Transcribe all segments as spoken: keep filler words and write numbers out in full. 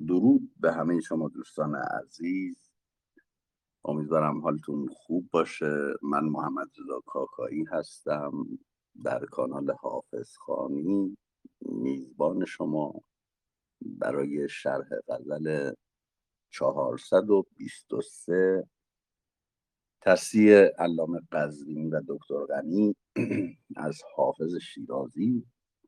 درود به همه شما دوستان عزیز. امیدوارم حالتون خوب باشه. من محمد رضا کاکایی هستم، در کانال حافظ خوانی میزبان شما برای شرح غزل چهارصد و بیست و سه تصحیح علامه قزوینی و دکتر غنی از حافظ شیرازی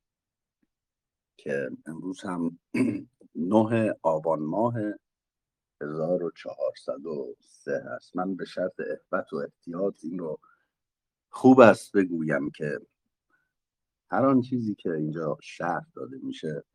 که امروز هم نه آبان ماه هزار و چهارصد و سه هست. من به شرط احبت و احتیاط این رو خوب است بگویم که هر آن چیزی که اینجا شرح داده میشه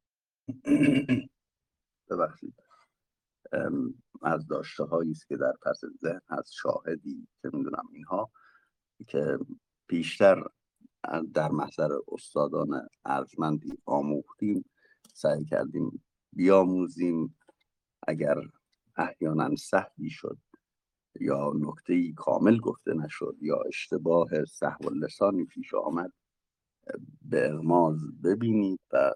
ببخشید از داشته هایی است که در پس ذهن هست، شاهدی که میدونم اینها که پیشتر در محضر استادان ارجمندی آموختیم، سعی کردیم بیاموزیم. اگر احیانا سهوی شد یا نکته‌ای کامل گفته نشد یا اشتباه سهو اللسانی پیش آمد، به اغماض ببینید و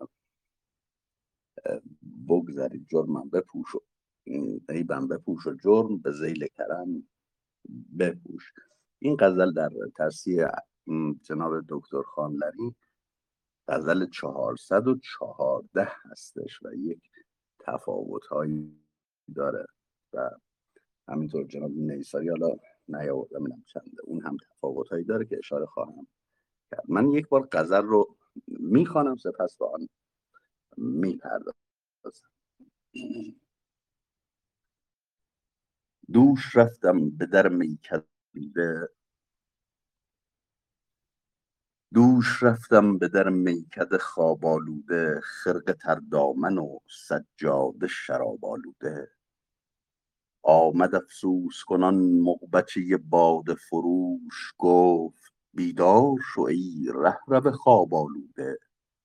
بگذارید. جرمم بپوش و عیبم بپوش و جرم به ذیل کرم بپوش. این غزل در تصحیح جناب دکتر خانلری غزل چهارصد و چهارده هستش و یک تفاوت‌هایی داره و همینطور جناب نیساری حالا نیاوردم اینم چنده، اون هم تفاوت‌هایی داره که اشاره خواهم کرد. من یک بار غزل رو میخوانم سپس به آن میپردازم. دوش رفتم به در میکده دوش رفتم به در میکده خواب آلوده، خرقه تر دامن و سجاده شراب آلوده. آمد افسوس کنان مغبچه باده فروش، گفت بیدار شو ای رهرو خواب آلوده.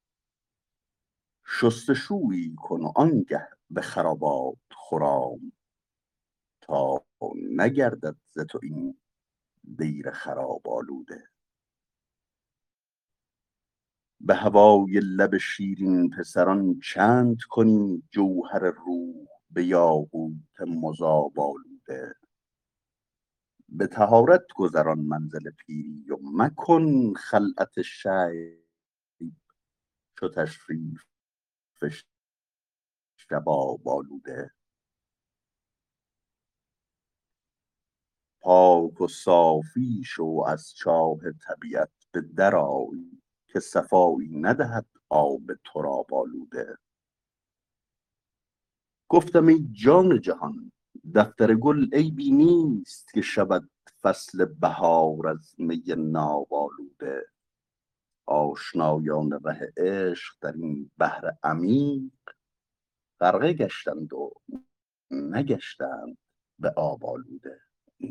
شستشویی کن و آنگه به خرابات خرام، تا نگردد ز تو این دیر خراب آلوده. به هوای لب شیرین پسران چند کنی جوهر روح به یاقوت مذاب آلوده. به طهارت گذران منزل پیری و مکن خلعت شیب چو تشریف شباب آلوده. پاک و صافی شو از چاه طبیعت به در آی، که صفایی ندهد آب تراب آلوده. گفتم ای جان جهان دفتر گل عیبی نیست، که شود فصل بهار از می ناب آلوده. آشنایان ره عشق در این بحر عمیق، غرقه گشتند و نگشتند به آب آلوده.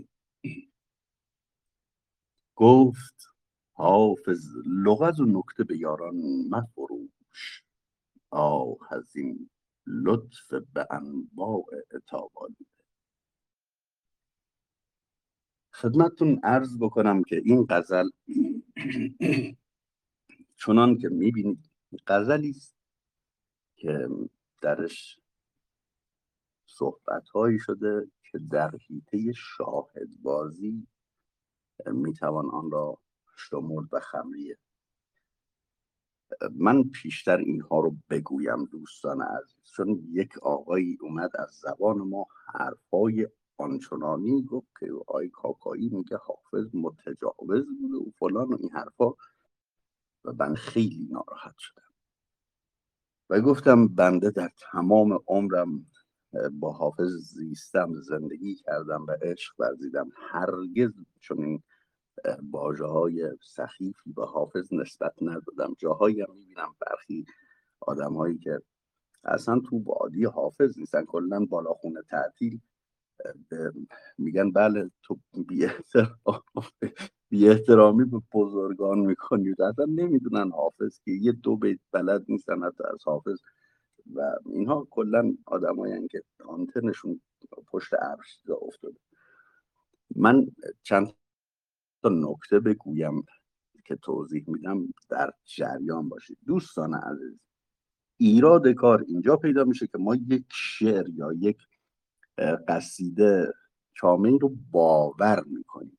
گفت حافظ لغز و نکته به یاران مفروش، آه از این لطف به انواع عتاب آلوده. خدمتتون عرض بکنم که این غزل چنان که میبینید غزلی است که درش صحبت‌هایی شده که در حیطه شاهدبازی میتوان آن را شمرد و خمریه. من پیشتر اینها رو بگویم دوستان عزیز، چون یک آقایی اومد از زبان ما حرفای آنچنانی گفت که آی کاکایی میگه حافظ متجاوز بوده و فلان و این حرفا، و من خیلی ناراحت شدم و گفتم بنده در تمام عمرم با حافظ زیستم، زندگی کردم و عشق ورزیدم، هرگز چون این واژه های سخیفی به حافظ نسبت ندادم. جاهایی هم میبینم برخی آدم هایی که اصلا تو وادی حافظ نیستن، کلن بالا خونه تعطیل میگن بله تو بی احترامی به بزرگان میکنید، اصلا نمیدونن حافظ که یه دو بیت بلد نیستن حتی از حافظ. و اینها کلن آدم هایی که آنتنشون پشت عرش جا افتاده. من چند تا نکته بگویم که توضیح میدم، در جریان باشید دوستان عزیز. ایراد کار اینجا پیدا میشه که ما یک شعر یا یک قصیده چامه‌ای رو باور میکنیم.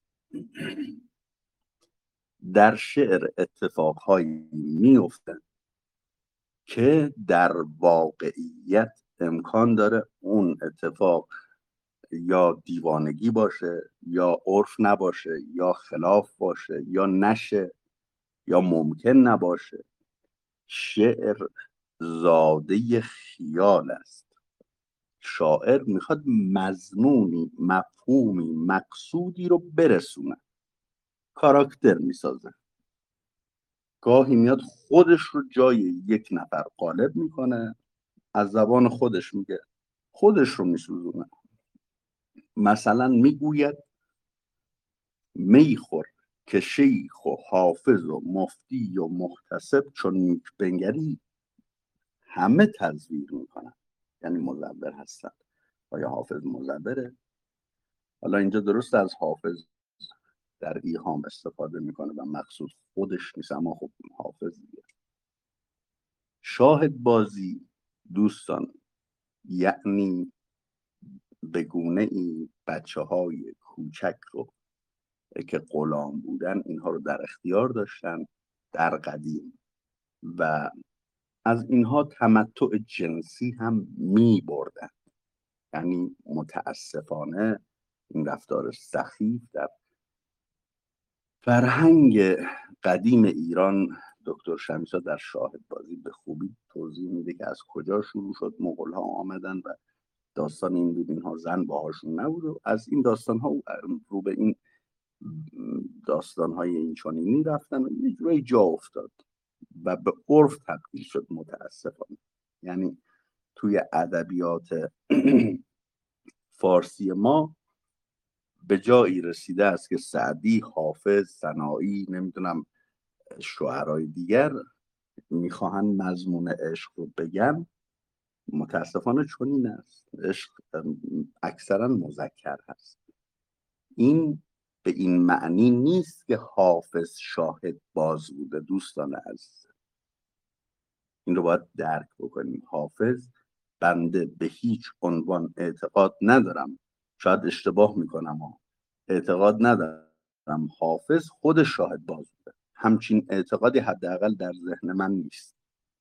در شعر اتفاقهایی میفتن که در واقعیت امکان داره اون اتفاق یا دیوانگی باشه یا عرف نباشه یا خلاف باشه یا نشه یا ممکن نباشه. شعر زاده خیال است. شاعر میخواد مضمونی، مفهومی، مقصودی رو برسونه، کاراکتر میسازه. گاهی میاد خودش رو جای یک نفر قالب میکنه، از زبان خودش میگه، خودش رو میسوزونه. مثلا میگوید میخور که شیخ و حافظ و مفتی و محتسب چون نیک بنگری همه تزویر میکنن، یعنی مزور هستن. آیا حافظ مزوره؟ حالا اینجا درست از حافظ در ایهام استفاده میکنه و مقصود خودش نیست، اما خب حافظ دیگه. شاهد بازی دوستان یعنی به گونه ای بچه های کوچک رو که غلام بودن اینها رو در اختیار داشتن در قدیم و از اینها تمتع جنسی هم می بردن. یعنی متاسفانه این رفتار سخیف در فرهنگ قدیم ایران، دکتر شمیسا در شاهد بازی به خوبی توضیح میده که از کجا شروع شد. مغول ها آمدن و داستان این بود اینها زن باهاشون نبود و از این داستان ها رو به این داستان های این چنینی رفتن و یه جورایی جا افتاد و به عرف تبدیل شد متاسفانه. یعنی توی ادبیات فارسی ما به جایی رسیده است که سعدی، حافظ، سنایی، نمیدونم شعرهای دیگر میخواهن مضمون عشق رو بگن، متاسفانه چنین است. عشق اکثرا مذکر هست. این به این معنی نیست که حافظ شاهد باز بوده. دوستان عزیز این رو باید درک بکنیم. حافظ بنده به هیچ عنوان اعتقاد ندارم، شاید اشتباه میکنم ها، اعتقاد ندارم حافظ خود شاهد باز بوده. همچین اعتقادی حداقل در ذهن من نیست.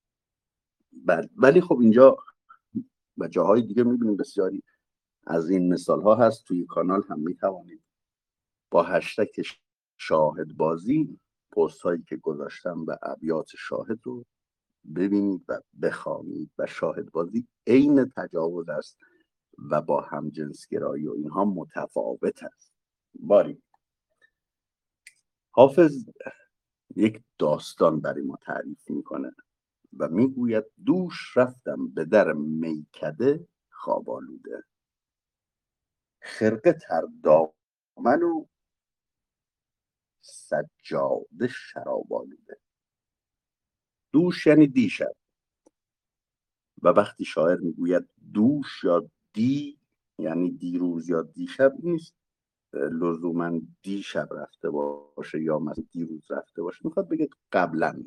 ولی خب اینجا و جاهای دیگه میبینیم بسیاری از این مثال ها هست. توی کانال هم میتوانید با هشتگ شاهد بازی پست هایی که گذاشتم و ابیات شاهد رو ببینید و بخوانید. و شاهد بازی عین تجاوز است و با همجنسگرایی و اینها متفاوت است. باری حافظ یک داستان برای ما تعریف میکنه و میگوید دوش رفتم به در میکده خواب آلوده، خرقه تر دامن و سجاده شراب آلوده. دوش یعنی دیشب و وقتی شاعر میگوید دوش یا دی یعنی دیروز یا دیشب نیست لزوما دیشب رفته باشه یا مثلا دیروز رفته باشه، میخواد بگه قبلا،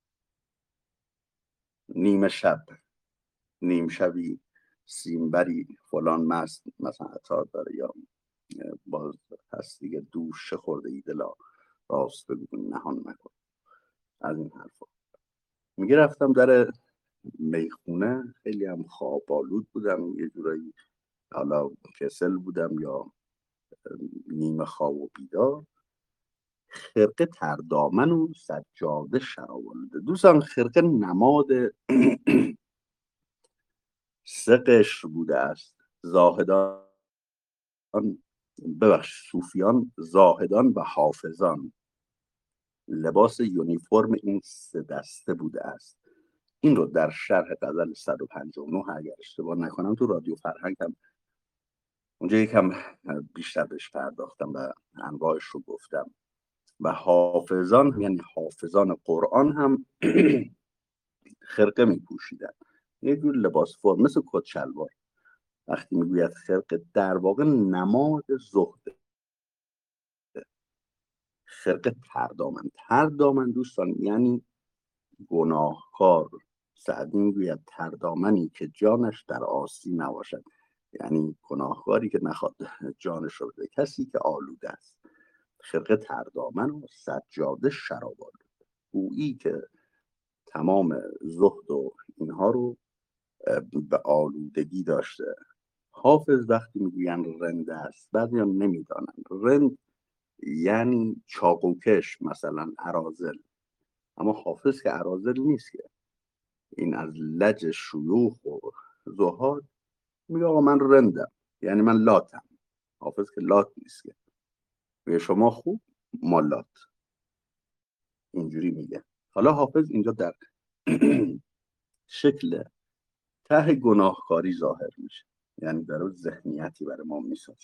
نیمه شب، نیم شبی، سیمبری فلان مست مثلا عطار داره، یا باز هست دیگه دوش خورده ای دلا راست بگو نهان مکن. از این حرفا میگه رفتم در میخونه، خیلی هم خواب آلود بودم، یه جورایی حالا کسل بودم یا نیمه خواب و بیدار. خرقه تردامن و سجاده شراب آلوده. دوستان خرقه نماد سه قشر بوده است. زاهدان، ببخش صوفیان، زاهدان و حافظان لباس یونیفرم این سه دسته بوده است. این رو در شرح غزل صد و پنجاه و نه اگر اشتباه نکنم تو رادیو فرهنگ هم اونجا یکم بیشتر بهش پرداختم و انواعش رو گفتم. و حافظان یعنی حافظان قرآن هم خرقه می پوشیدن، یه جور لباس فرم مثل کت شلوار. وقتی میگوید خرقه در واقع نماد زهده. خرقه تردامن، تردامن دوستان یعنی گناهکار، سعدی میگوید تردامنی که جانش در آستین نباشد، یعنی گناهکاری که نخواد جانش رو بده، کسی که آلوده است. خرقه تردامن و سجاده شراب آلوده. گویی که تمام زهد و اینها رو به آلودگی داشته. حافظ وقتی میگوین رند است، بعضی هم نمیدانن رند یعنی چاقوکش، مثلا اراذل، اما حافظ که اراذل نیست که، این از لج شیوخ و زهاد میگه آقا من رندم، یعنی من لاتم. حافظ که لات نیست که، میگه شما خوب ما لات، اینجوری میگه. حالا حافظ اینجا در شکل ته گناهکاری ظاهر میشه، یعنی در اون ذهنیتی برای ما میسازه.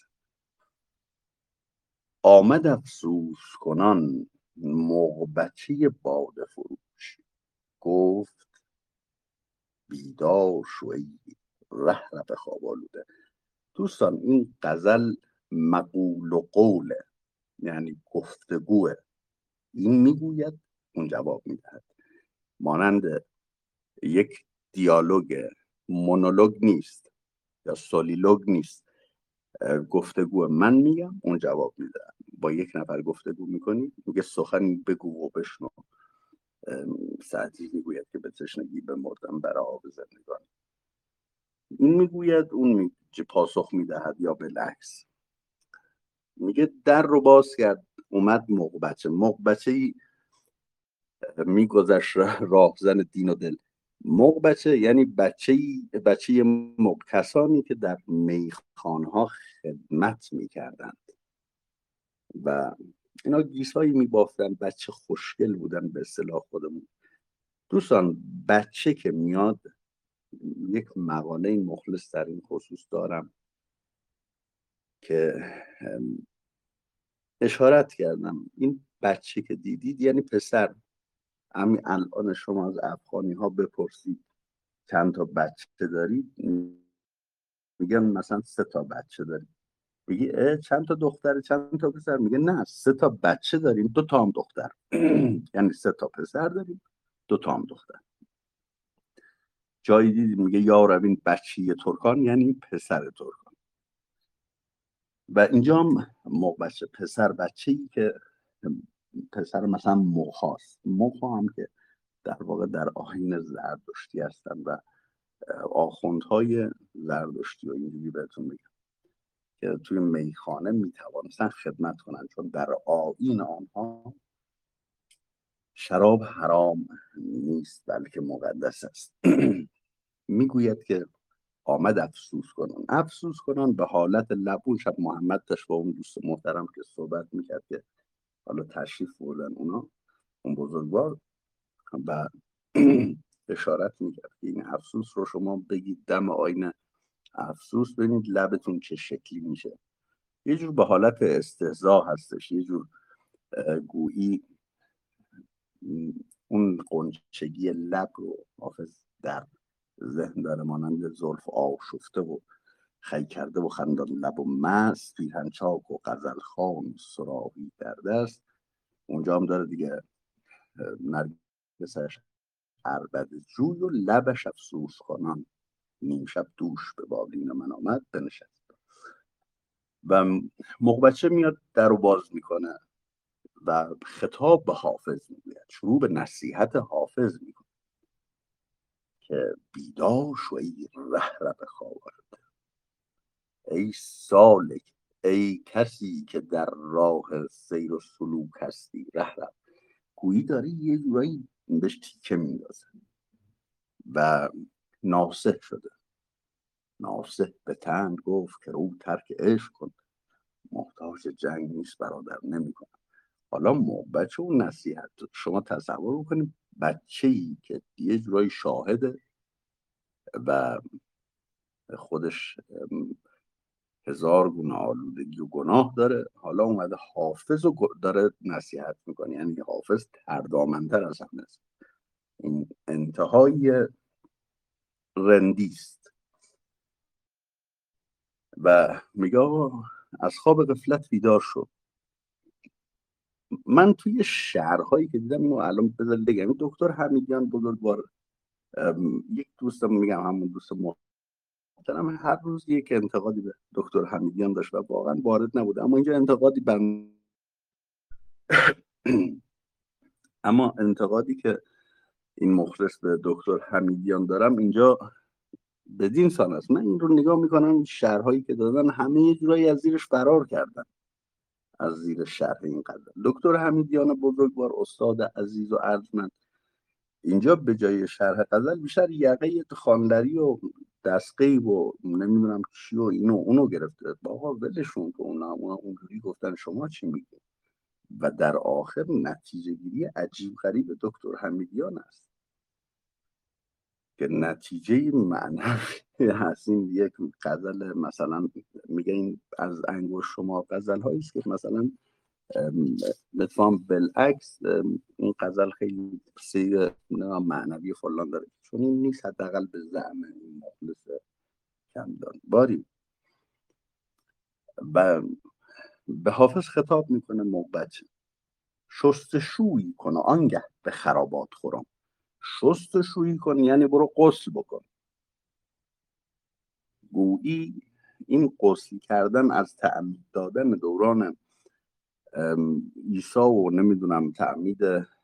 آمد افسوس کنان موقبچه باده فروش، گفت بیدار شو ای ره ره خواب آلوده. دوستان این غزل مقول و قوله، یعنی گفتگوه. این میگوید اون جواب میدهد، مانند یک دیالوگ، مونولوگ نیست یا سولیلوگ نیست. گفتگو من میگم اون جواب میده. با یک نفر گفتگو میکنی، میگه سخن بگو و بشنو. سعدی میگوید که به تشنگی بمردم برای آب زندگان. این میگوید اون می... پاسخ میدهد، یا بالعکس. میگه در رو باز کرد، اومد موقبچه. موقبچه میگذشت راهزن دین و دل. موقبچه یعنی بچه بچه موق، کسانی که در میخانها خدمت میکردند و اینا گیسایی میبافتن، بچه خوشگل بودن به اصطلاح خودمون. دوستان بچه که میاد، یک مقاله مخلص در این خصوص دارم که اشارت کردم، این بچه که دیدید یعنی پسر. همین الان شما از افغانی ها بپرسید چند تا بچه دارید، میگن مثلا سه تا بچه دارید. میگی چند تا دختر چند تا پسر؟ میگه نه، سه تا بچه داریم، دو تا هم دختر. یعنی سه تا پسر داریم، دو تا هم دختر. جایی دیدی میگه یا رب این بچه ترکان، یعنی پسر ترکان. و اینجا هم بچه پسر بچه‌ای که پسر مثلا مخاست. مخا هم که در واقع در آیین زردشتی هستن و آخوندهای زردشتی و اینجوری بهتون میگم که توی میخانه میتوانستن خدمت کنن، چون در آیین آنها شراب حرام نیست بلکه مقدس است. میگوید که آمد افسوس کنن. افسوس کنن به حالت لبون. شب محمد داشت با اون دوست محترم که صحبت میکرد که حالا تشریف بردن اونا، اون بزرگوار، و اشارت میکرد که این افسوس رو شما بگید دم آینه افسوس، ببینید لبتون چه شکلی میشه. یه جور به حالت استهزا هستش، یه جور گویی اون قنچگی لب رو حافظ در ذهن داره، مانند زلف آشفته و خی کرده و خندان لب و مست، پیرهن چاک و غزل خوان صراحی در دست. اونجا هم داره دیگه نرگسش عربد جوی و لبش افسوس کنان، نیم شب دوش به بالین من آمد بنشست. و موقبچه میاد در رو باز میکنه و خطاب به حافظ میگوید، شروع به نصیحت حافظ میکنه که بیدار شو ای ره ره خواب آلوده، ای سالک، ای کسی که در راه سیر و سلوک هستی. ره ره گویی داری یه جورایی بهش تیکه میندازه و ناصح شده. ناصح به تن گفت که رو ترک عشق کن، محتاج جنگ نیست برادر نمیکنه. حالا بچه اون نصیحت شما تصور بکنید، بچه‌ای که یه جورایی شاهده و خودش هزار گونه آلودگی و گناه داره، حالا اومده حافظ رو داره نصیحت میکنه، یعنی حافظ تردامنتر از همه است. این انتهای رندیست و میگه از خواب غفلت بیدار شد. من توی شهرهایی که دیدم، اینو الان بذار بگم، دکتر حمیدیان بزرگوار یک دوستم، میگم همون دوست محترم، هر روز یک انتقادی به دکتر حمیدیان داشت و واقعا وارد نبود، اما اینجا انتقادی بر اما انتقادی که این مخلص به دکتر حمیدیان دارم اینجا بدین سان است. من این رو نگاه میکنم، شرحایی که دادن همه یه جورایی از زیرش فرار کردن، از زیر شرح این غزل. دکتر حمیدیان بزرگوار، استاد عزیز و ارجمند، اینجا به جای شرح غزل بیشتر یقه خواندری و دستقی و نمیدونم چی و اینو اونو گرفته. آقا ولشون که اونا اونا اونجوری گفتن، شما چی میگید؟ و در آخر نتیجه گیری عجیب غریب دکتر حمیدیان است که نتیجه معنوی هست. این یک غزل مثلا میگه این از انگشت شما غزل هایی است که مثلا لطفاً بالعکس این غزل خیلی سی معنوی فلان داره، چون این نیست حداقل به زعم این مخلص کمدان. باری و به حافظ خطاب میکنه موبت شستشویی کن آنگه به خرابات خورم. شستشویی کن یعنی برو غسل بکن. گویی این غسل کردن از تعمید دادن دوران عیسی و نمیدونم تعمید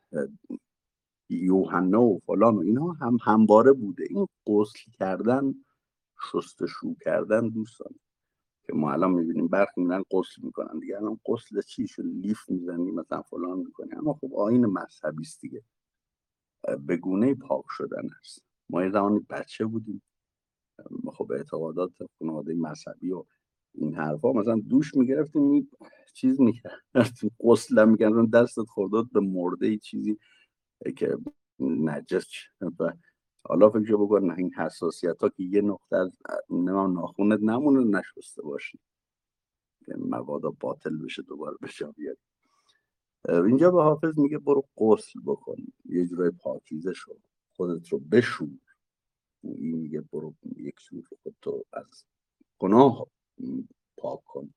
یوحنا و فلان و اینا هم همواره بوده. این غسل کردن، شستشو کردن دوستان که ما الان میبینیم برخی میرن غسل میکنن دیگه، الان غسل چی شد؟ لیف میزنی مثلا فلان میکنی، اما خب آیین مذهبی است دیگه، به گونه پاک شدن است. ما یه زمانی بچه بودیم، خب اعتقادات خانواده مذهبی و این حرفا، مثلا دوش میگرفتیم چیز میکردیم، غسل هم میکردن، دستت خورداد به مرده ای چیزی که نجس. و حالا فکر بکن این حساسیت ها که یه نقطه از ناخونت نمونه نشسته باشی که مبادا باطل بشه دوباره به جا بیاری. اینجا به حافظ میگه برو غسل بکن، یه جورای پاکیزه شو، خودت رو بشور. این میگه برو یک سور خودتو از گناه پاک کن.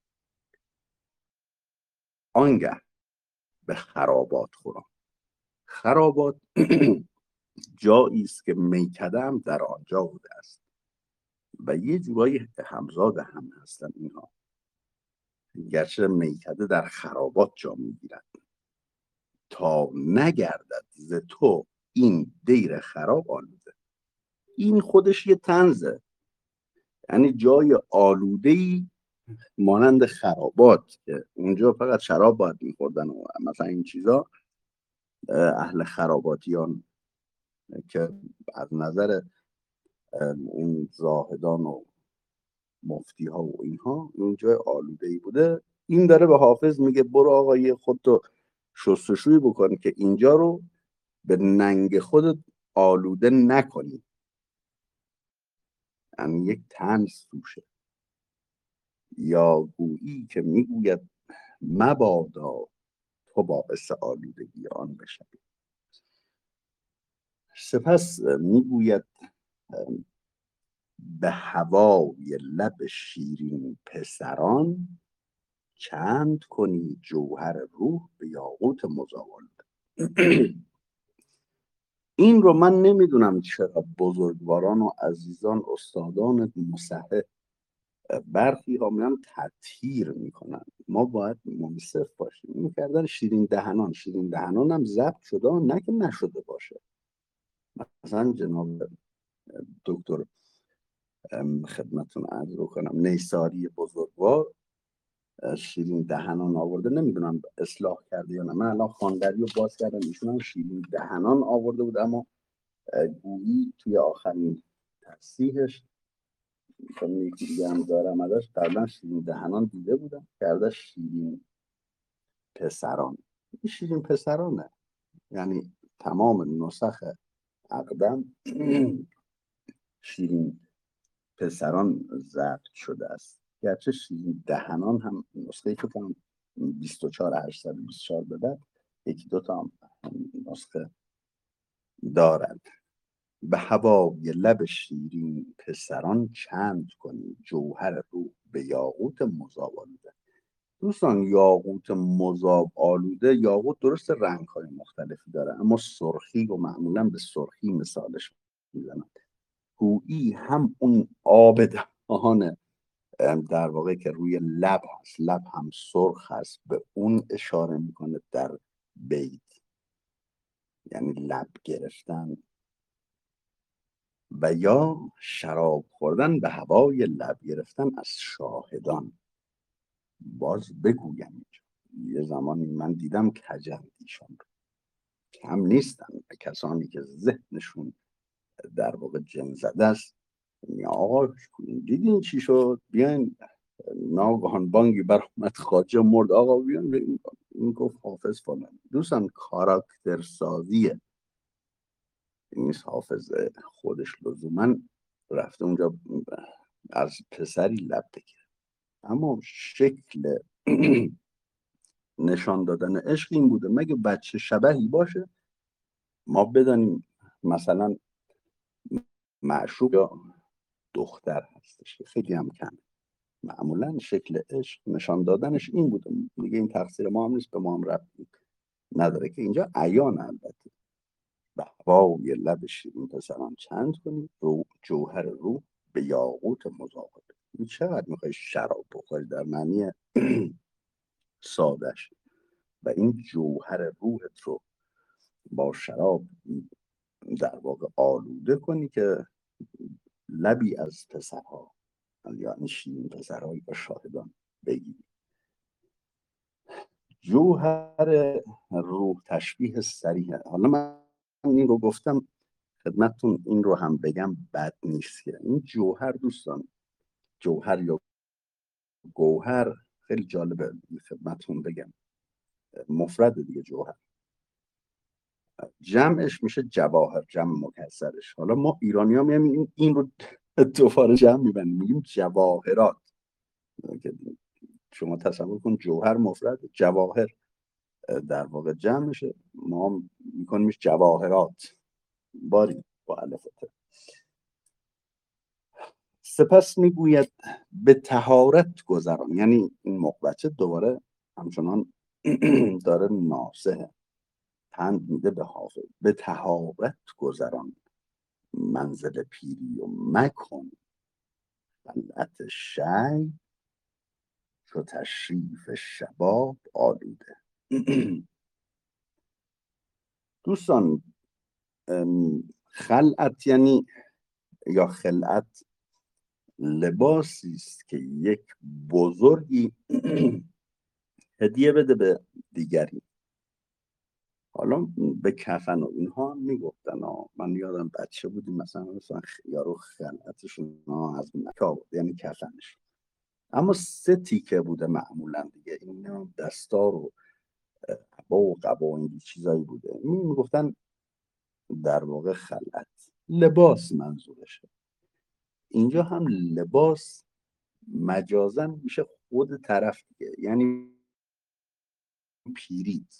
آنگه به خرابات خورم. خرابات جایی است که میکده هم در آنجا بوده است و یه جورایی همزاد هم هستن اینها، گرچه میکده در خرابات جا میگیرد. تا نگردد ز تو این دیر خراب آلوده. این خودش یه طنزه، یعنی جای آلوده‌ای مانند خرابات که اونجا فقط شراب باید میخوردن و مثلا این چیزا، اهل خراباتیان که از نظر اون زاهدان و مفتی ها و اینها اون جای آلوده‌ای بوده. این داره به حافظ میگه برو آقای خودتو شستشویی بکن که اینجا رو به ننگ خودت آلوده نکنی. یعنی یک طنز توشه. یا گویی که میگوید مبادا تو باعث آلودگی آن بشوی. سپس میگوید به هوای لب شیرین پسران چند کنی جوهر روح به یاقوت مزاول. این رو من نمیدونم چرا بزرگواران و عزیزان استادان مصحح برخی ها میان تطهیر میکنن. ما باید منصف باشیم. این کردن شیرین دهنان، شیرین دهنان هم ضبط شده، نه که نشده باشه. مثلا جناب دکتر خدمتون عرض رو کنم نیساری بزرگوار شیرین دهنان آورده، نمیدونم اصلاح کرده یا نه. من الان خواندری رو باز کردم، ایشون هم شیرین دهنان آورده بود، اما گویی توی آخرین تصحیحش چون یکی دیگه هم دارم ازش، قبلا شیرین دهنان دیده بودم، کرده شیرین پسران. این شیرین پسرانه، یعنی تمام نسخ اقدم شیرین پسران ضبط شده است. گرچه شیرین دهنان هم نسخه که کنم بیست و چهار هشتصد و بیست و چهار به بعد یکی دوتا هم نسخه دارند. به هوای لب شیرین پسران چند کنی جوهر روح به یاقوت مذاب آلوده. دوستان یاقوت مذاب آلوده، یاقوت درست رنگ های مختلفی داره اما سرخی و معمولا به سرخی مثالش میزنن. گویی هم اون آب دهان در واقع که روی لب هست، لب هم سرخ هست، به اون اشاره میکنه در بیت، یعنی لب گرفتن. و یا شراب خوردن به هوای لب گرفتن از شاهدان. باز بگویم یه زمانی من دیدم کجندیشان رو، کم نیستن کسانی که ذهنشون در واقع جن زده است. آقا دیدین چی شد؟ بیاین. ناگهان بانگی برآمد، خواجه مرد. آقا بیاین. این گفت حافظ فلان. دوستان کاراکتر سازیه، نیست حافظ خودش لزوما رفته اونجا از پسری لب بگیره، اما شکل نشان دادن عشق این بوده مگه بچه شبهی باشه ما بدانیم مثلا معشوق یا دختر هستش که خیلی هم کم، معمولا شکل عشق نشان دادنش این بوده. میگه این تقصیر ما هم نیست، به ما هم ربطی نداره که اینجا عیان. البته به هوای لب شیرین پسران چند کنی، رو جوهر روح به یاقوت مزاحم. این چقدر میخوای شراب بخوری در معنی سادش، و این جوهر روحت رو با شراب در واقع آلوده کنی که لبی از پسرها، یعنی شیرین پسرهایی به شاهدان بگیری. جوهر روح تشبیه صریحه. حالا من این رو گفتم خدمتتون، این رو هم بگم بد نیست که این جوهر، دوستان جوهر یا گوهر خیلی جالبه خدمتتون بگم، مفرد دیگه جوهر، جمعش میشه جواهر، جمع مکسرش. حالا ما ایرانی ها میگیم این رو دوباره جمع میبنیم میگیم جواهرات. شما تصور کن جوهر مفرد، جواهر در واقع جمع میشه، ما میکنیمش جواهرات باری با الف ت. سپس میگوید به طهارت گذران، یعنی این مقبچه دوباره همچنان داره ناصحه، پند میده به حافظ. به طهارت گذران منزل پیری و مکن خلعت شی چو تشریف شباب آلوده. دوستان خلعت یعنی یا خلعت لباسی است که یک بزرگی هدیه بده به دیگری. حالا به کفن و اینها میگفتن، من یادم بچه بودیم مثلا مثلا یارو خلعتشون از مکه آورد، یعنی کفنش، اما سه تیکه بوده معمولا دیگه، این دستار و عبا و قبا و این چیزایی بوده. این میگفتن در واقع خلعت لباس منظورشه. اینجا هم لباس مجازن میشه خود طرف دیگه، یعنی پیری.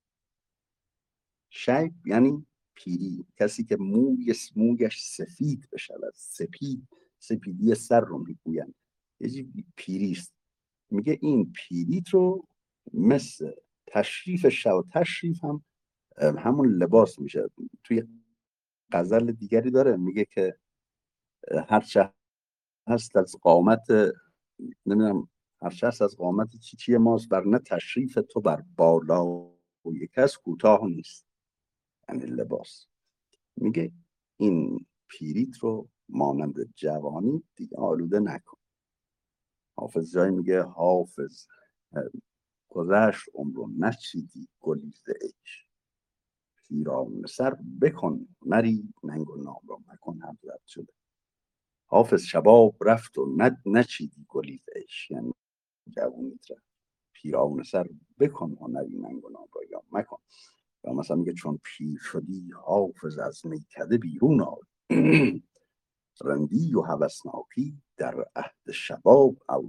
شیب یعنی پیری، کسی که موی مویش سفید بشود، سپید، سپیدی سر رو میگوین، یه پیریست. میگه این پیریت رو مثل تشریف شب، تشریف هم همون لباس میشه. توی غزل دیگری داره میگه که هرچه هست از قامت، نمیدونم هرچه هست از قامت چی چی ماست، بر نه تشریف تو بر بالا و یک کس کوتاه نیست، یعنی لباس. میگه این پیریت رو مانند جوانی دیگه آلوده نکن. حافظ جای میگه حافظ گذشت عمر و نچیدی گلیز عیش، پیرامون سر بکن نری ننگ و نام را مکن. هم زد شده حافظ شباب رفت و نچیدی گلیز عیش، یعنی جوانیت رفت، پیرامون سر بکن هنری ننگ و نام را یا مکن. یا مثلا میگه چون پیر شدی حافظ از میکده بیرون آی، رندی و هوسناکی در عهد شباب اولا.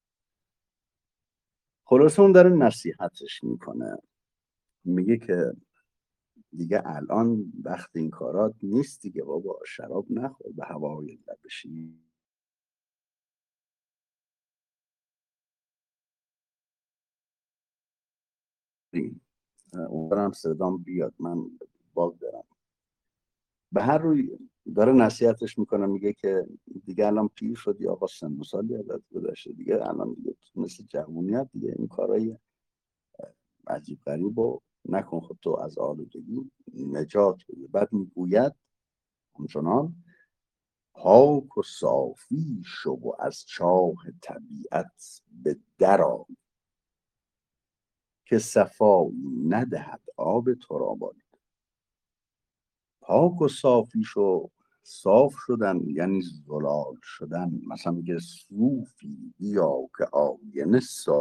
خلاصه اون داره نصیحتش میکنه، میگه که دیگه الان وقت این کارات نیست دیگه بابا، شراب نخور، به هوای لب شیرین اونم صدام بیاد، من باگ دارم. به هر روی داره نصیحتش میکنه، میگه که دیگه الان پیر شدی آقا، سن و سالی ازت گذشته دیگه، الان دیگه مثل جوونیت دیگه این کارای عجیب غریب رو نکن، خود تو از آلودگی نجات بده. بعد میگوید همچنان پاک و صافی شو و از چاه طبیعت به در آی، که صفایی ندهد آب تو را بالید. پاک و صافی شو، صاف شدن یعنی زلال شدن. مثلا میگه صوفی بیا که آینه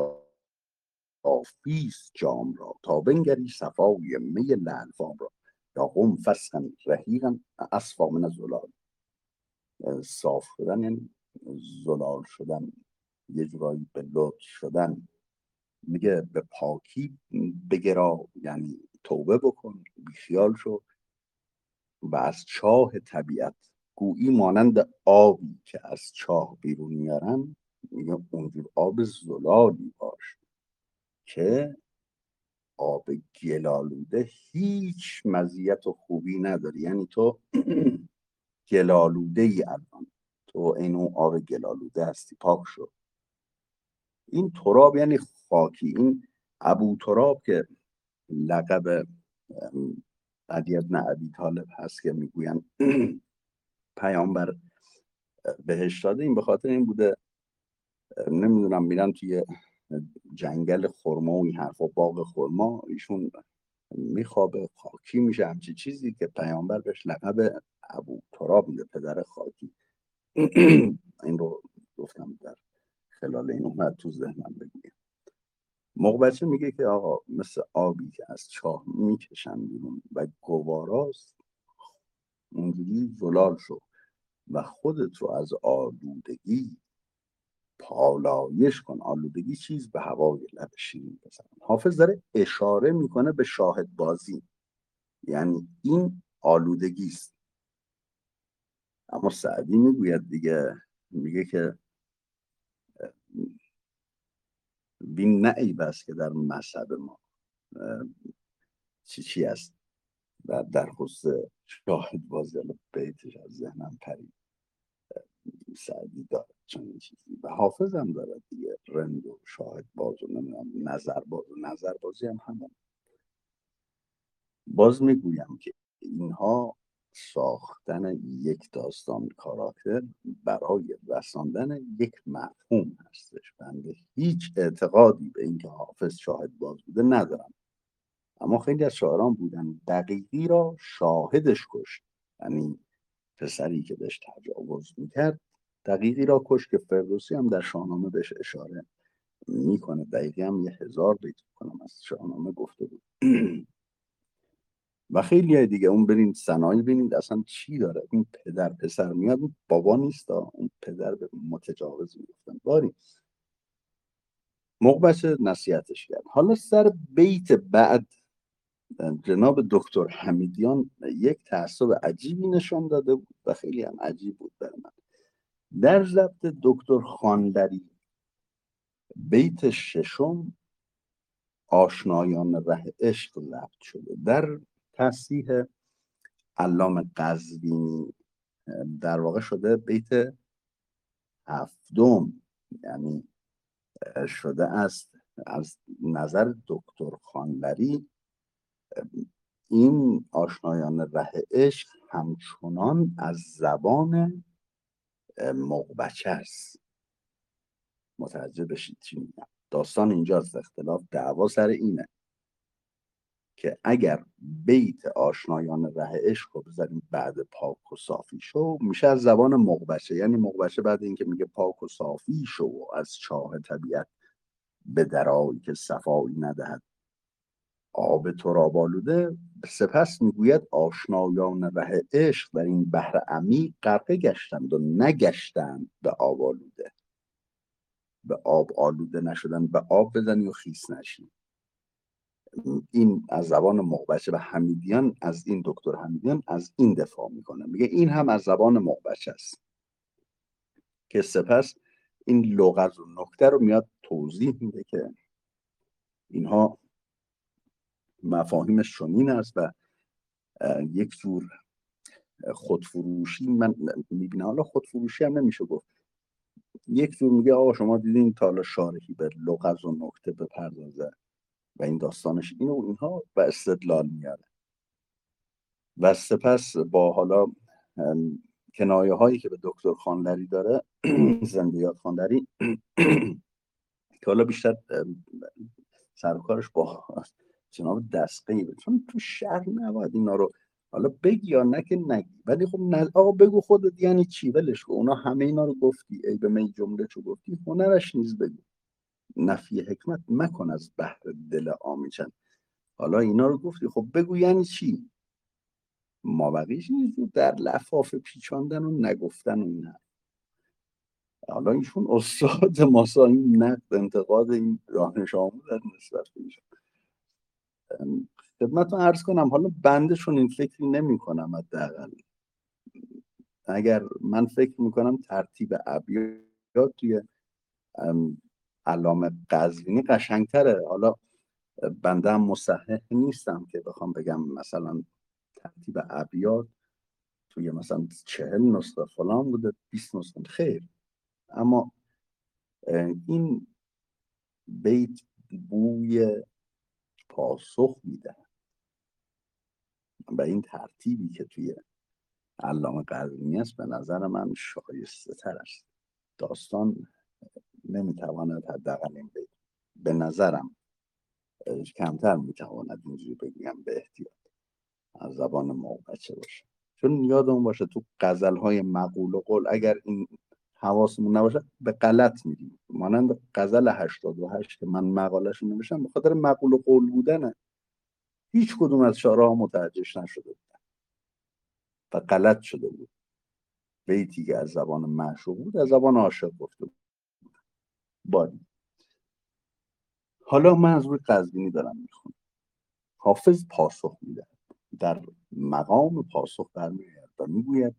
صافیست جام را، تا بنگری صفای می لعل فام را، یا قم فسقا رحیقا اصفا من الزلال. صاف شدن یعنی زلال شدن، یه جورایی به لطف شدن. میگه به پاکی بگرا، یعنی توبه بکن، بیخیال شو، و از چاه طبیعت گویی مانند آبی که از چاه بیرون میارن، میگه اونجور آب زلالی باش که آب گلالوده هیچ مزیت و خوبی نداری. یعنی تو گلالوده ای، الان تو این اون آب گلالوده هستی، پاک شو. این تراب یعنی خاکی. این ابو تراب که لقب علی ابن ابی طالب هست که میگوین پیامبر بهش داده، این به خاطر این بوده، نمیدونم میرن توی جنگل خرما و این حرفا، باغ خرما، ایشون میخوابه خاکی میشه، همچی چیزی که پیامبر بهش لقب ابو تراب میده، پدر خاکی. این رو گفتم در خلال این اومد تو ذهنم بگیم. مغبچه میگه که آقا مثل آبی که از چاه میکشن بیرون و گواراست، اونجوری زلال شو و خودت رو از آلودگی پالایش کن. آلودگی چیز به هوای لب شیرین بزن. حافظ داره اشاره میکنه به شاهد بازی، یعنی این آلودگی است. اما سعدی میگوید دیگه، میگه که بین نه عیب است که در مذهب ما چی چی است، و در خصوص شاهد بازی، الان بیتش از ذهنم پرید، سعدی داره چنین چیزی و حافظ هم داره دیگه، رند و شاهد باز و نمیدونم نظر باز و نظر بازی هم همون. باز میگویم که اینها ساختن یک داستان کاراکتر برای رساندن یک مفهوم هستش. بنده هیچ اعتقادی به اینکه حافظ شاهد باز بوده ندارم، اما خیلی از شاعران بودن دقیقی را شاهدش کشت، یعنی پسری که بهش تجاوز میکرد دقیقی را کشت، که فردوسی هم در شاهنامه بهش اشاره میکنه. دقیقی هم یه هزار بیت کنم از شاهنامه گفته بود. و خیلی های دیگه. اون برین صنایع ببینید اصلا چی داره. این پدر پسر میاد، اون بابا نیست، اون پدر به متجاوز میگفتن. باری مغبچه نصیحتش کرد. حالا سر بیت بعد جناب دکتر حمیدیان یک تعصب عجیبی نشان داده بود و خیلی هم عجیب بود برای من. در ضبط دکتر خانلری بیت ششم آشنایان ره عشق ضبط شده. در تصحیح علامه قزوینی در واقع شده بیت هفتم، یعنی شده است از نظر دکتر خانلری این آشنایان ره عشق همچنان از زبان مغبچه است. متوجه بشید چی میگم. داستان اینجاست، اختلاف دعوا سر اینه که اگر بیت آشنایان ره عشق رو بذاریم بعد پاک و صافی شو، میشه از زبان مغبچه. یعنی مغبچه بعد اینکه میگه پاک و صافی شو از چاه طبیعت به درایی که صفایی ندهد آب تو را بالوده، سپس میگوید آشنایان ره عشق در این بحر عمیق غرقه گشتند و نگشتند به آب آلوده. به آب آلوده نشدن، به آب بزنی و خیس نشی. این از زبان مغبچه و حمیدیان از این دکتر حمیدیان از این دفاع میکنه، میگه این هم از زبان مغبچه است، که سپس این لغز و نکته رو میاد توضیح میده که اینها مفاهیمش چنین است و یک جور خودفروشی من میبینم. حالا خودفروشی هم نمیشه گفت، یک جور میگه آقا شما دیدین تا حالا شارحی به لغز و نکته بپردازه و این داستانش اینو و اینها و استدلال میاره و سپس با حالا کنایه هایی که به دکتر خانلری داره زندیات خانلری که حالا بیشتر سرکارش با جناب دستقیبه، چون تو شهر نباید اینا رو حالا بگی یا نه که نگی، ولی خب آقا بگو خودت یعنی چی، ولش کن اونا همه اینا رو گفتی، ای به می جمله چو گفتی هنرش نیز بگو، نفی حکمت مکن از بحر دل آمیچن. حالا اینا رو گفتی خب بگو یعنی چی، ما بقیش نیز در لفاف پیچاندن و نگفتن و اینا. حالا ایشون استاد ماسا این نقد انتقاد این دانش آموز نسبت به ایشون خدمتتون عرض کنم. حالا بنده چون این فکری نمی کنم، حداقل اگر من فکر میکنم ترتیب ابیات توی علامه قزوینی قشنگتره. حالا بنده هم مصحح نیستم که بخوام بگم مثلا ترتیب ابیات توی مثلا چهل نسخه فلان بوده، بیست نسخه، خیر، اما این بیت بوی پاسخ میده و این ترتیبی که توی علامه قزوینی است به نظر من شایسته تر است. داستان نمیتواند حداقل این بیت به نظرم کمتر میتواند اینجوری بگویم به احتیاط از زبان ما بچه باشه، چون یادمون باشه تو غزل‌های مقول و قول اگر این حواسمون نباشه به غلط میریم. مانند غزل هشتاد و هشت که من مقاله‌شو نوشتم به خاطر مقول و قول بودنه، هیچ کدوم از شعراها متوجهش نشده بودن و غلط شده بود. بیتی که از زبان معشوق بود از زبان عاشق گفته بود. باری حالا من از روی قزوینی دارم میخونم. حافظ پاسخ میده، در مقام پاسخ برمیآید و میگوید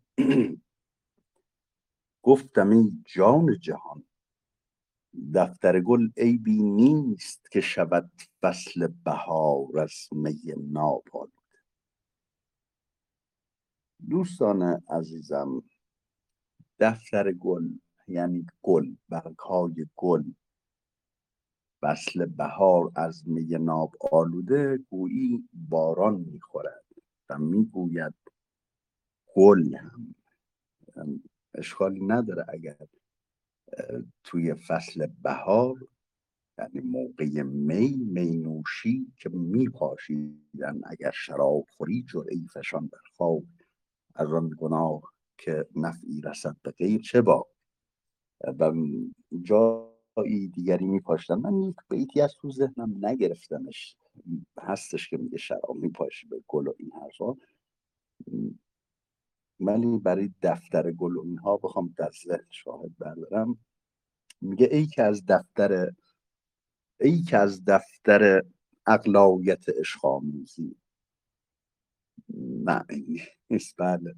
گفتم ای جان جهان دفتر گل عیبی نیست که شود فصل بهار از می ناب آلوده. دوستان عزیزم، دفتر گل یعنی گل، برگ‌های گل، فصل بهار از می ناب آلوده، گویی باران میخورد و میگوید گل هم اشکالی نداره اگر توی فصل بهار یعنی موقع می می نوشی که میپاشیدن اگر شراب خوری جرعه‌ای فشان بر خواب، از آن گناه که نفعی رسد به غیر چه با. و جایی دیگری میپاشتن، من یک بیتی از تو ذهنم نگرفتمش هستش که میگه شراب میپاشی به گل و این حرفا، ولی برای دفتر گل و اینها بخوام در ذهن شاهد بردارم، میگه ای که از دفتر ای که از دفتر اقلایت عشق آموزی. نه نیست. بله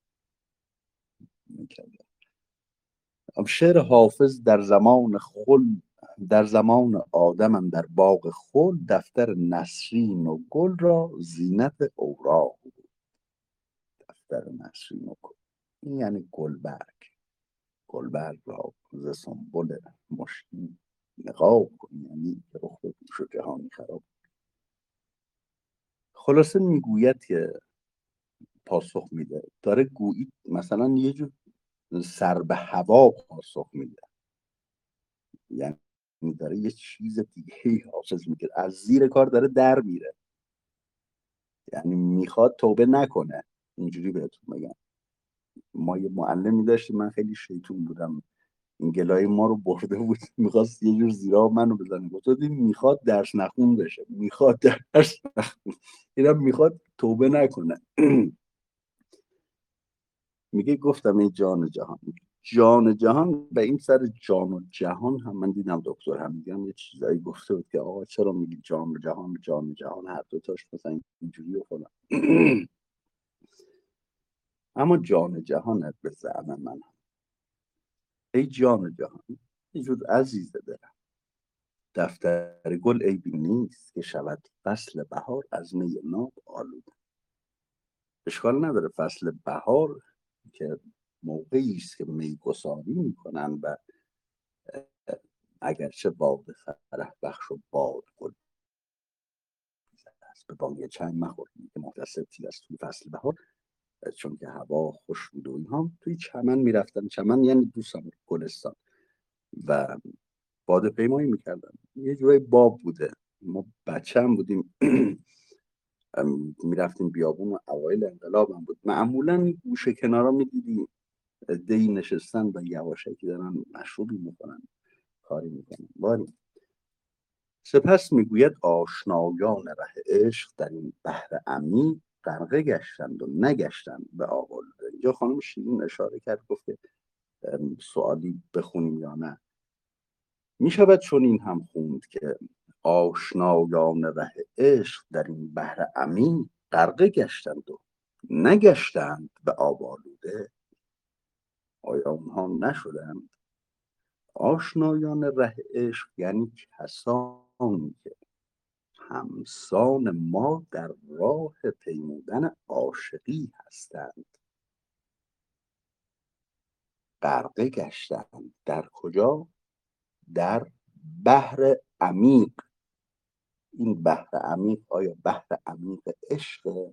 شعر حافظ در زمان خل در زمان آدم در باغ خل دفتر نسرین و گل را زینت اوراق بود. دفتر نسرین و گل این یعنی گلبرگ، گلبرگ را ز سنبل مشکین نقاب کنی، یعنی رخ بپوش و جهانی خراب. خلاصه میگوید که پاسخ میده، داره گویی مثلا یه جور سر به هوا پاسخ میده، یعنی داره یه چیز دیگه حافظ میگه، از زیر کار داره در میره، یعنی میخواد توبه نکنه. اینجوری بهتون بگم، ما یه معلمی داشتیم، من خیلی شیطون بودم، این گلای ما رو برده بود، میخواست یه جور زیرا منو بزنه، گفت میخواد درس نخون بشه، میخواد درس نخون، اینم میخواد توبه نکنه. میگه گفتم این جان جهان، جان جهان به این سر جان و جهان هم من دیدم دکتر هم میگم یه چیزایی گفته بود که آقا چرا میگی جان و جهان جان و جهان هر دو تاش مثلا اینجوری و فلان. اما جان جهانت به زعم من، ای جان جهان یه جور عزیز دلم، دفتر گل عیبی نیست که شود فصل بهار از می ناب آلوده. اشکال نداره فصل بهار که موقعی است که میگساری میکنن و اگرچه باد فرح بخش و باد گل است، به بانگ چنگ مخورید که محتسب است توی فصل بهار، چون که هوا خوش بود و اینها توی چمن میرفتن. چمن یعنی دوستان گلستان، و باده پیمایی میکردن. یه جورای باب بوده. ما بچه هم بودیم میرفتیم بیابون و اوایل انقلاب هم بود. معمولا گوشه کنارا میدیدیم دی نشستن و یواشکی دارن مشروبی میکنن، کاری میکنن. باری سپس میگوید آشنایان ره عشق در این بحر عمیق غرقه گشتند و نگشتند به آب آلوده. اینجا خانم شیرین اشاره کرد، گفت که سوالی بخونیم یا نه. میشود چون این هم خوند که آشنایان ره عشق در این بحر عمیق غرقه گشتند و نگشتند به آب آلوده. آیا اونها نشدند؟ آشنایان ره عشق یعنی کسانی که همسان ما در راه پیمودن عاشقی هستند. غرقه گشتند در کجا؟ در بحر عمیق. این بحر عمیق آیا بحر عمیق عشق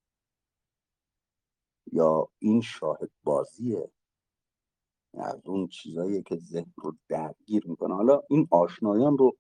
یا این شاهد بازیه؟ از اون چیزایی که ذهن رو درگیر میکنه. حالا این آشنایان رو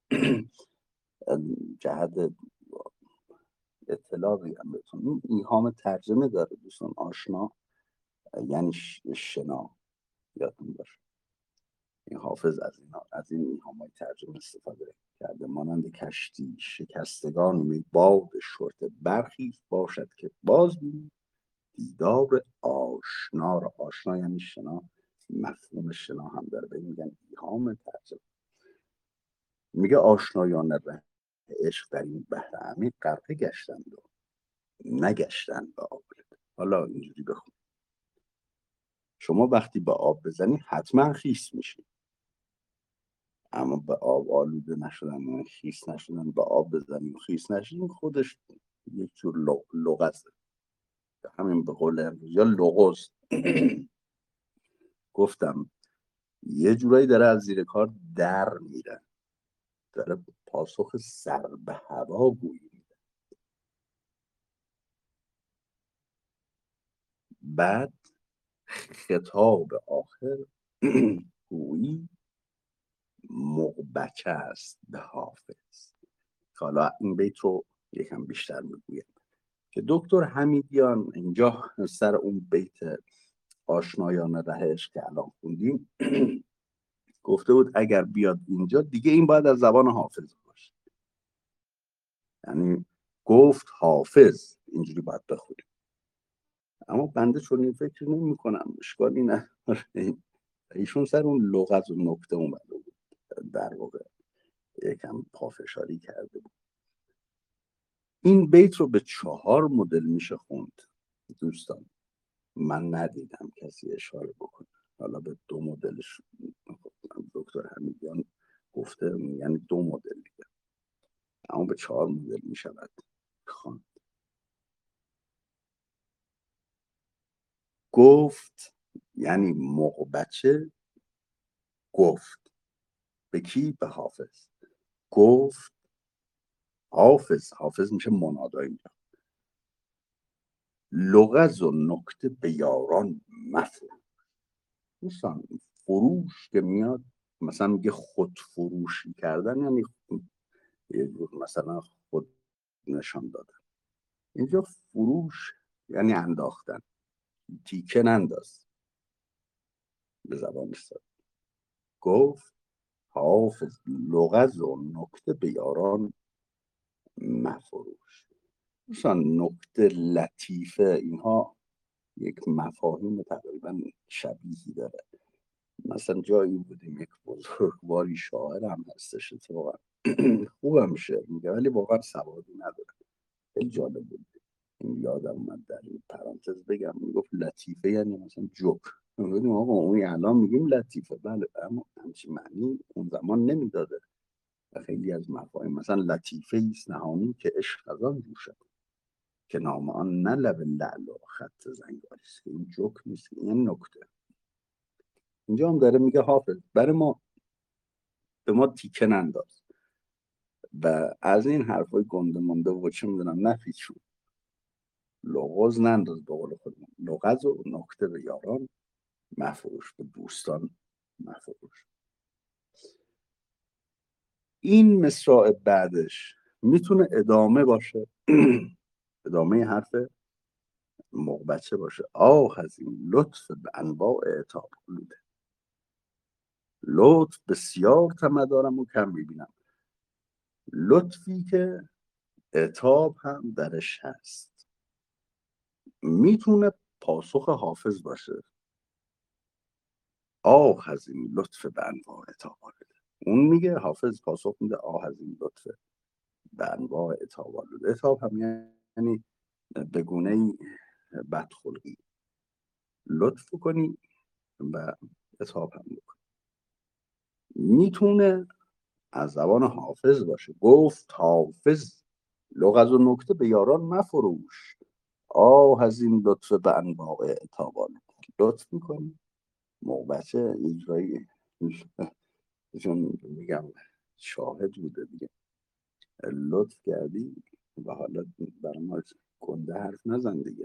جهت اطلاع بگم بهتون، این ایهام ترجمه داره دوستان. آشنا یعنی شنا، یادتون باشه. این حافظ از این از این ایهامای ترجمه استفاده کرده. مانند کشتی شکستگان می باد شرط برخی باشد که باز بینی دیدار آشنا را. آشنا یعنی شنا، مفهوم شنا هم داره. به این میگن ایهام ترجمه. میگه آشنایان ره عشق در این بحر عمیق غرقه گشتند و نگشتند به آب. حالا اینجوری بخون، شما وقتی به آب بزنی حتما خیس میشی، اما به آب آلوده نشدن، خیس نشدن، به آب بزنی و خیس نشدن، خودش یک جور لغزه. همین به قول امروز یا لغز. گفتم یه جورایی داره از زیر کار در میره، داره پاسخ سر به هوا گویی میده. بعد خطاب آخر گویی مغبچه است به حافظ. حالا این بیت رو یکم بیشتر میگویم که دکتر حمیدیان اینجا سر اون بیت آشنایان ره عشق که الان خوندیم گفته بود اگر بیاد اینجا دیگه این باید از زبان حافظ باشه. یعنی گفت حافظ، اینجوری باید بخونیم. اما بنده چون این فکر نمی کنم، اشکالی نداره. ایشون سر اون لغز و نکته اومده بود، در واقع یکم پافشاری کرده بود. این بیت رو به چهار مدل میشه خوند دوستان. من ندیدم کسی اشاره بکنه. حالا به دو مدلش دکتر حمیدیان گفته، یعنی دو مدل دیگه، اما به چهار مدل میشود خواند. گفت یعنی مغبچه گفت به کی؟ به حافظ. گفت حافظ، حافظ میشه منادا اینجا. لغز و نکته به یاران مفروش. دوستان فروش که میاد مثلا میگه خود فروشی کردن، یعنی یه جور مثلا خود نشان دادن. اینجا فروش یعنی انداختن. تیکه ننداز، به زبان استاد. گفت حافظ لغز و نکته به یاران مفروش. دوستان نکته، لطیفه، اینها یک مفاهیم تقریبا شبیهی داره. مثلا جایی بودیم یک بزرگواری شاعر هم هستش، اتفاقا خوبم شعر میگه ولی واقعا سوادی نداره. خیلی جالب بود. این یادم اومد در این پرانتز بگم. میگفت لطیفه یعنی مثلا جوک. میگفتیم آقا اون الان میگیم لطیفه، بله، اما همچین معنی اون زمان نمیداده. و خیلی از مفاهیم مثلا لطیفه ایست نهانی که عشق از آن جوشد، که نام آن نه لب لعل و خط زنگاری است. این جوک نیست، این نکته. اینجا هم داره میگه حافظ برای ما، به ما تیکه ننداز و از این حرفای گنده مونده و چه میدونم نفید شد لغز ننداز، به قول خودمون لغز و نکته به یاران مفروش، به دوستان مفروش. این مصرع بعدش میتونه ادامه باشه ادامه حرف مغبچه باشه. آه از این لطف به انواع عتاب آلوده، لطف بسیار طمع دارم و کم میبینم، لطفی که عتاب هم درش هست. میتونه پاسخ حافظ باشه. آه از این لطف به انواع عتاب آلوده. اون میگه، حافظ پاسخ میده آه از این لطف به انواع عتاب آلوده. عتاب هم یعنی به گونه‌ای بدخلقی، لطف کنی و عتاب هم بکنی. میتونه از زبان حافظ باشه. گفت حافظ لغز و نکته به یاران مفروش، آه از این لطف به انواع عتاب آلوده. لطف میکنی موبچه اینجایی چون میگم شاهد بوده دیگه، لطف کردی و حالا برای ما گنده حرف نزن دیگه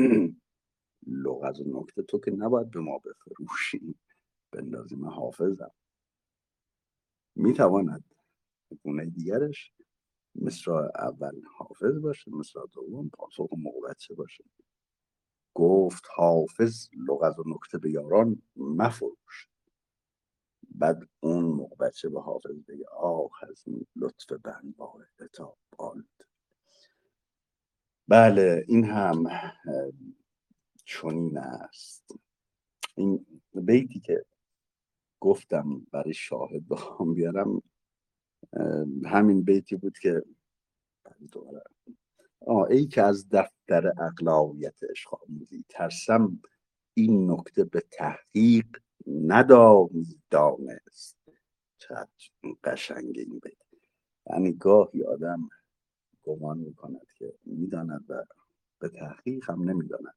لغز و نکته تو که نباید به ما بفروشی، بندازی. من حافظم. میتواند گونه دیگرش مصرع اول حافظ باشه، مصرع دوم پاسخ موبچه باشه. گفت حافظ لغز و نکته به یاران مفروش، بعد اون موبچه به حافظ بگه آه از این لطف به انواع عتاب آلوده. بله این هم چنین است. این بیتی که گفتم برای شاهد بخوام بیارم همین بیتی بود که دوباره آه ای که از دفتر اقلایت عشق آموزی، ترسم این نکته به تحقیق ندانی دانست. چقدر قشنگ این بیت. یعنی گاهی آدم گمان میکند که میداند و به تحقیق هم نمیداند.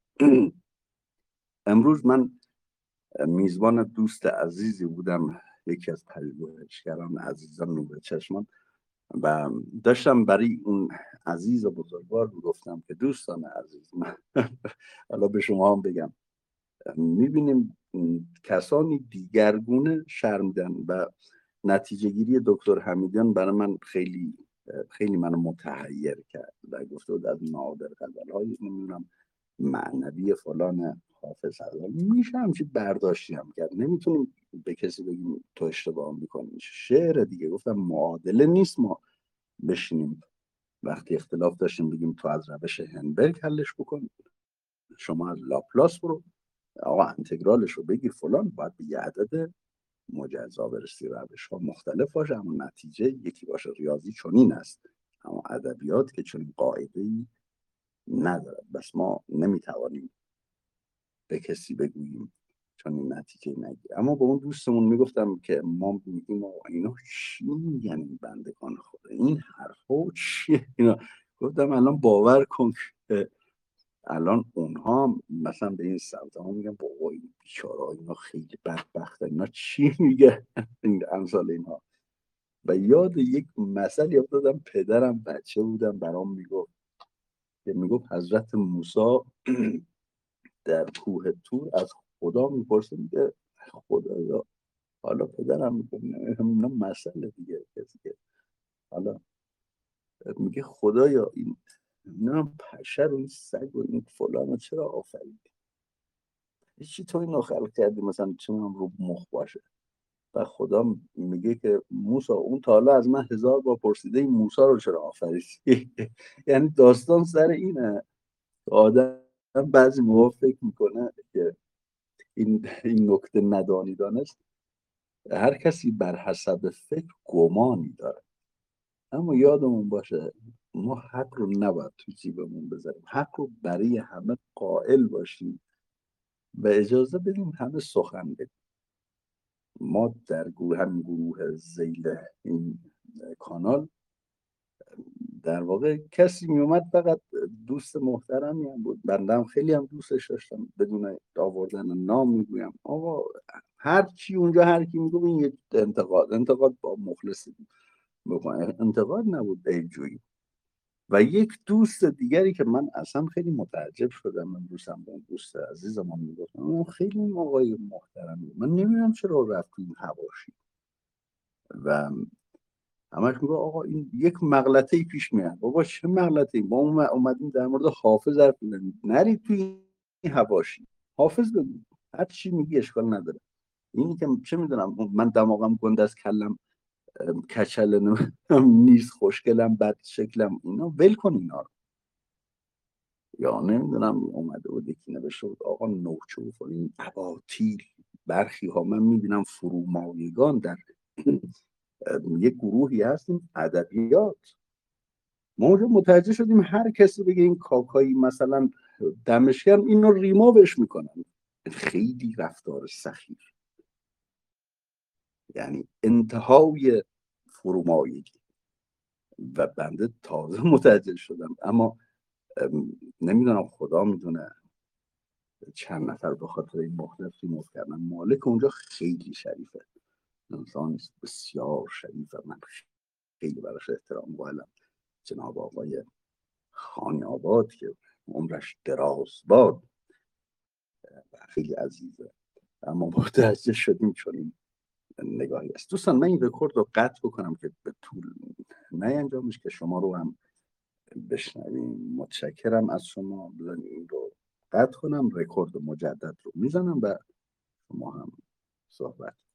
امروز من میزبان دوست عزیزی بودم، یکی از پژوهشگران عزیزان نور چشمان، و داشتم برای اون عزیز و بزرگوار گفتم که دوستان عزیز من حالا به شما هم بگم، میبینیم کسانی دیگرگونه شرمیدن و نتیجه گیری دکتر حمیدیان برای من خیلی خیلی منو متحیر کرد و گفته بود از نادر غزل‌های نمیدونم معنوی فلان حافظ غزل میشه همچی برداشتی هم کرد. نمیتونیم به کسی بگیم تو اشتباه میکنی، شعر دیگه. گفتم معادله نیست ما بشینیم وقتی اختلاف داشتیم بگیم تو از روش هنبرگ حلش بکن، شما از لاپلاس برو، آقا انتگرالش رو بگیر فلان. باید به یه عدد مجزا برسی. روش ها مختلف باشه اما نتیجه یکی باشه. ریاضی چنین است، اما ادبیات که چنین قاعده‌ای ندارد. بس ما نمیتوانیم به کسی بگوییم چون این نتیجه نگیر. اما با اون دوستمون میگفتم که ما میگیم اینا چی میگن این بندگان خدا، این حرفا چیه اینا. گفتم الان باور کن که الان اونها مثلا به این سمت ها میگن بابا این بیچاره اینا خیلی بدبخته، اینا چی میگه این امثال اینها. و یاد یک مثلی افتادم، پدرم بچه بودم برام میگفت که میگفت حضرت موسی در کوه تور از خدا میپرسه، میگه خدایا، حالا پدرم میگه اینا مسئله دیگه کسی که حالا میگه خدایا این نه پشر و این سگ و این فلان چرا آفریدی، چی تو اینو خلق کردی مثلا چه من رو مخ باشه. و خدا میگه که موسی اون تا حالا از من هزار بار پرسیده این موسی رو چرا آفریدی. یعنی داستان سر اینه. آدم بعضی موقع فکر میکنه که این این نکته ندانی دانست. هر کسی بر حسب فکر گمانی داره، اما یادمون باشه ما حق رو نباید تو جیبمون بذاریم، حق رو برای همه قائل باشیم و اجازه بدیم همه سخن بگن. ما در گروه همین گروه ذیل این کانال در واقع کسی میومد فقط دوست محترمی هم بود، بنده هم خیلی هم دوستش داشتم، بدون آوردن نام میگویم آقا هر چی اونجا هر کی میگو این یک انتقاد انتقاد با مخلصی بکنه، انتقاد نبود دلجویی. و یک دوست دیگری که من اصلا خیلی متعجب شدم، من دوستم با اون دوست عزیزم میگفتم خیلی اون آقای محترمی، من نمیدونم چرا رفت تو این حواشی و همش میگه آقا این یک مغلطه پیش میاد. بابا چه مغلطه ای؟ ما اومدیم در مورد حافظ حرف میزنیم، نرید توی این حواشی. حافظ بگو، هر چی میگی اشکال نداره. اینی که چه میدونم من دماغم گنده از کلم کچل نیست، خوشگلم بد شکلم، اینا ول کن اینا رو. یا نمیدونم اومده بود یکی نوشته بود آقا نوچو این اباطیل، برخی ها من میبینم فرومایگان در یک گروهی هستیم ادبیات، ما اونجا متوجه شدیم هر کسی بگه این کاکایی مثلا دمشقم اینو ریمووش میکنن. خیلی رفتار سخیف، یعنی انتهای فرومایگی. و بنده تازه متوجه شدم، اما نمیدونم خدا میدونه چند نفر به خاطر این مخلص ریموو کردن. مالک اونجا خیلی شریفه، انسان بسیار شریفه، من خیلی براش احترام قائلم. جناب آقای خانی آباد که عمرش دراز باد خیلی عزیزه، اما متوجه شدیم چون این نگاهی است. دوستان من این رکورد رو قطع بکنم که به طول نینجامش که شما رو هم بشنویم. متشکرم از شما. بذارید این رو قطع کنم، رکورد مجدد رو میزنم و شما هم صحبت